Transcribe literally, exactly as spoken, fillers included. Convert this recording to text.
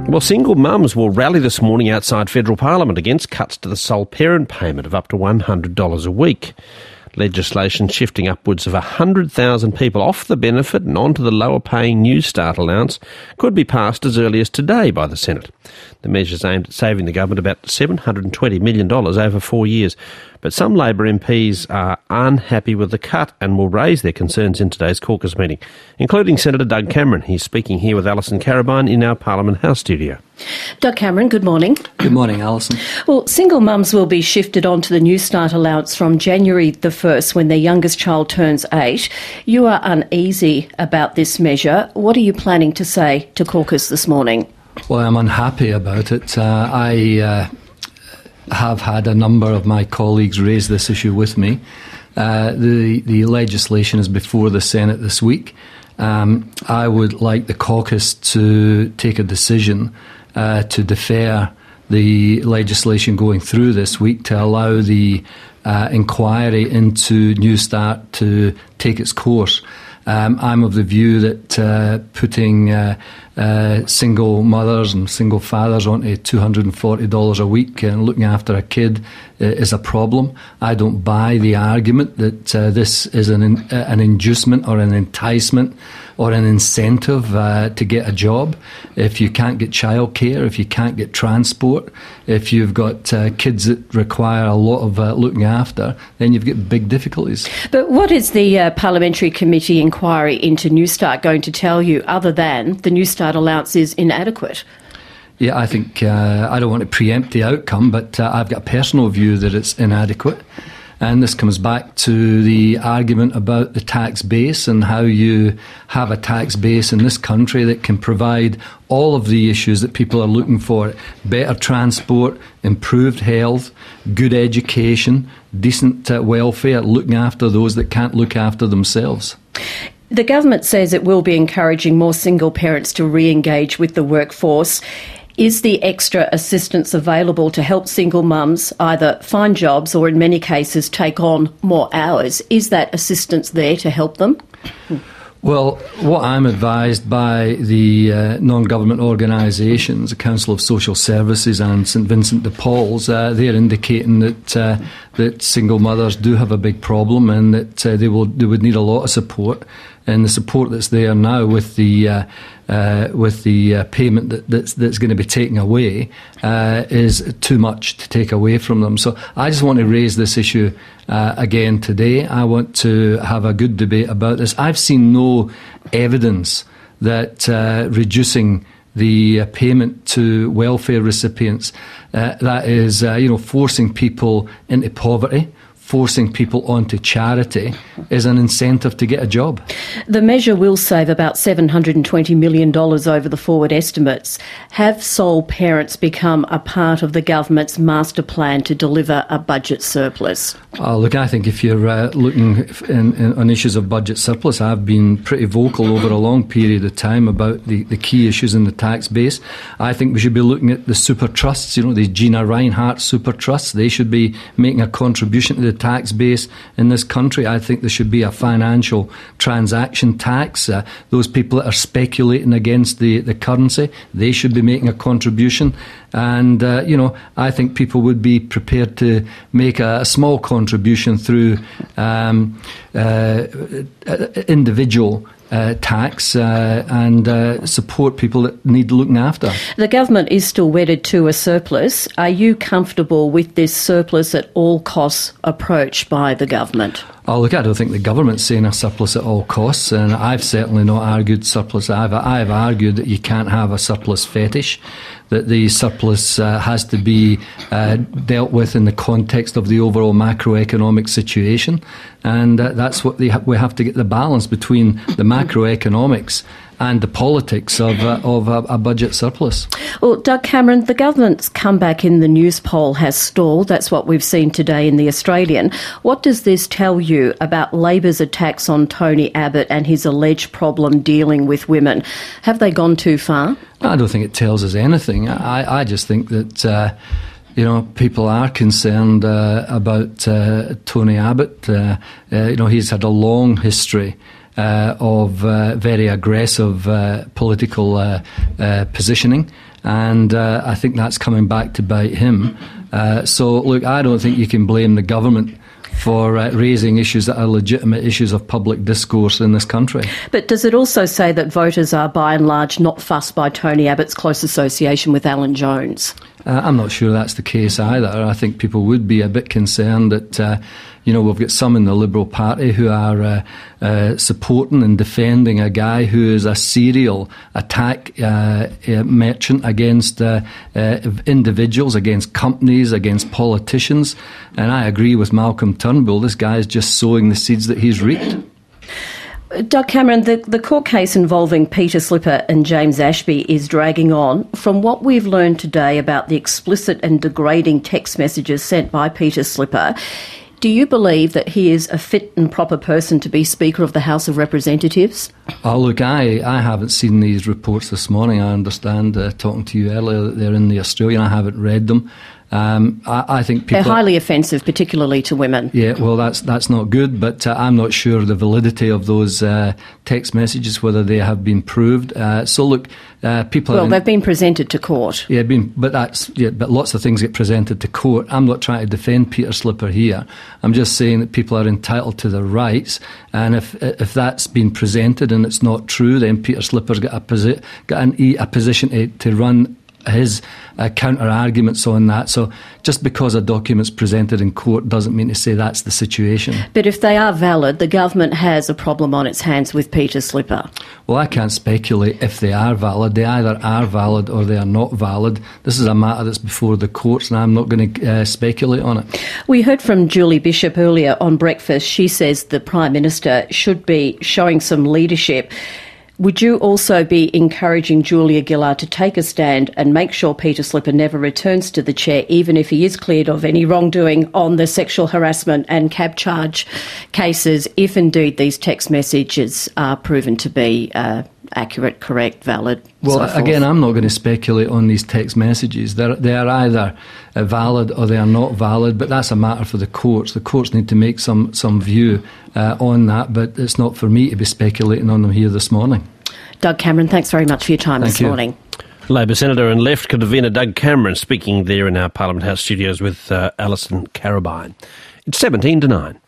Well, single mums will rally this morning outside federal parliament against cuts to the sole parent payment of up to one hundred dollars a week. Legislation shifting upwards of one hundred thousand people off the benefit and onto the lower-paying New Start allowance could be passed as early as today by the Senate. The measure's aimed at saving the government about seven hundred twenty million dollars over four years. But some Labor M Ps are unhappy with the cut and will raise their concerns in today's caucus meeting, including Senator Doug Cameron. He's speaking here with Alison Carabine in our Parliament House studio. Doug Cameron, good morning. Good morning, Alison. Well, single mums will be shifted onto the New Start allowance from January the first when their youngest child turns eight. You are uneasy about this measure. What are you planning to say to caucus this morning? Well, I'm unhappy about it. Uh, I uh, have had a number of my colleagues raise this issue with me. Uh, the, the legislation is before the Senate this week. Um, I would like the caucus to take a decision uh, to defer the legislation going through this week to allow the uh, inquiry into New Start to take its course. Um, I'm of the view that uh, putting uh, uh, single mothers and single fathers onto two hundred forty dollars a week and looking after a kid uh, is a problem. I don't buy the argument that uh, this is an, in, uh, an inducement or an enticement or an incentive uh, to get a job. If you can't get childcare, if you can't get transport, if you've got uh, kids that require a lot of uh, looking after, then you've got big difficulties. But what is the uh, Parliamentary Committee inquiry into New Start going to tell you other than the New Start allowance is inadequate? Yeah, I think, uh, I don't want to preempt the outcome, but uh, I've got a personal view that it's inadequate. And this comes back to the argument about the tax base and how you have a tax base in this country that can provide all of the issues that people are looking for. Better transport, improved health, good education, decent uh, welfare, looking after those that can't look after themselves. The government says it will be encouraging more single parents to re-engage with the workforce. Is the extra assistance available to help single mums either find jobs or in many cases take on more hours? Is that assistance there to help them? Well, what I'm advised by the uh, non-government organisations, the Council of Social Services and St Vincent de Paul's, uh, they're indicating that uh, that single mothers do have a big problem and that uh, they will they would need a lot of support. And the support that's there now with the uh, uh, with the uh, payment that, that's, that's going to be taken away uh, is too much to take away from them. So I just want to raise this issue uh, again today. I want to have a good debate about this. I've seen no evidence that uh, reducing the uh, payment to welfare recipients, uh, that is, uh, you know, forcing people into poverty, forcing people onto charity, is an incentive to get a job. The measure will save about seven hundred twenty million dollars over the forward estimates. Have sole parents become a part of the government's master plan to deliver a budget surplus? Oh, look, I think if you're uh, looking in, in, on issues of budget surplus, I've been pretty vocal over a long period of time about the, the key issues in the tax base. I think we should be looking at the super trusts, you know, the Gina Reinhardt super trusts. They should be making a contribution to the tax base in this country. I think there should be a financial transaction tax. Uh, those people that are speculating against the, the currency, they should be making a contribution. And, uh, you know, I think people would be prepared to make a, a small contribution through um, uh, individual Uh, tax uh, and uh, support people that need looking after. The government is still wedded to a surplus. Are you comfortable with this surplus at all costs approach by the government? Oh, look, I don't think the government's saying a surplus at all costs, and I've certainly not argued surplus. I've, I've argued that you can't have a surplus fetish, that the surplus uh, has to be uh, dealt with in the context of the overall macroeconomic situation, and uh, that's what they ha- we have to get the balance between the macroeconomics and the politics of, uh, of a, a budget surplus. Well, Doug Cameron, the government's comeback in the news poll has stalled. That's what we've seen today in The Australian. What does this tell you about Labor's attacks on Tony Abbott and his alleged problem dealing with women? Have they gone too far? I don't think it tells us anything. I, I just think that Uh, You know, people are concerned uh, about uh, Tony Abbott. Uh, uh, you know, he's had a long history uh, of uh, very aggressive uh, political uh, uh, positioning. and uh, I think that's coming back to bite him. Uh, so, look, I don't think you can blame the government for uh, raising issues that are legitimate issues of public discourse in this country. But does it also say that voters are by and large not fussed by Tony Abbott's close association with Alan Jones? Uh, I'm not sure that's the case either. I think people would be a bit concerned that, uh, you know, we've got some in the Liberal Party who are uh, uh, supporting and defending a guy who is a serial attack uh, uh, merchant against uh, uh, individuals, against companies, against politicians. And I agree with Malcolm Turnbull. This guy is just sowing the seeds that he's reaped. Doug Cameron, the, the court case involving Peter Slipper and James Ashby is dragging on. From what we've learned today about the explicit and degrading text messages sent by Peter Slipper, do you believe that he is a fit and proper person to be Speaker of the House of Representatives? Oh, look, I, I haven't seen these reports this morning. I understand, uh, talking to you earlier, that they're in the Australian. I haven't read them. Um, I, I think people They're highly offensive, particularly to women. Yeah, well, that's that's not good, but uh, I'm not sure the validity of those uh, text messages, whether they have been proved. Uh, so, look, uh, people... Well, are in, they've been presented to court. Yeah, been, but that's yeah, but lots of things get presented to court. I'm not trying to defend Peter Slipper here. I'm just saying that people are entitled to their rights, and if if that's been presented and it's not true, then Peter Slipper's got a, posi- got an, a position to, to run his uh, counter-arguments on that. So just because a document's presented in court doesn't mean to say that's the situation. But if they are valid, the government has a problem on its hands with Peter Slipper. Well, I can't speculate if they are valid. They either are valid or they are not valid. This is a matter that's before the courts, and I'm not going to uh, speculate on it. We heard from Julie Bishop earlier on Breakfast. She says the Prime Minister should be showing some leadership. Would you also be encouraging Julia Gillard to take a stand and make sure Peter Slipper never returns to the chair, even if he is cleared of any wrongdoing on the sexual harassment and cab charge cases, if indeed these text messages are proven to be uh, accurate, correct, valid? Well, so again, I'm not going to speculate on these text messages. They're, they are either uh, valid or they are not valid, but that's a matter for the courts. The courts need to make some, some view uh, on that, but it's not for me to be speculating on them here this morning. Doug Cameron, thanks very much for your time Thank this you. morning. Labor Senator and Left convener Doug Cameron speaking there in our Parliament House studios with uh, Alison Carabine. It's seventeen to nine.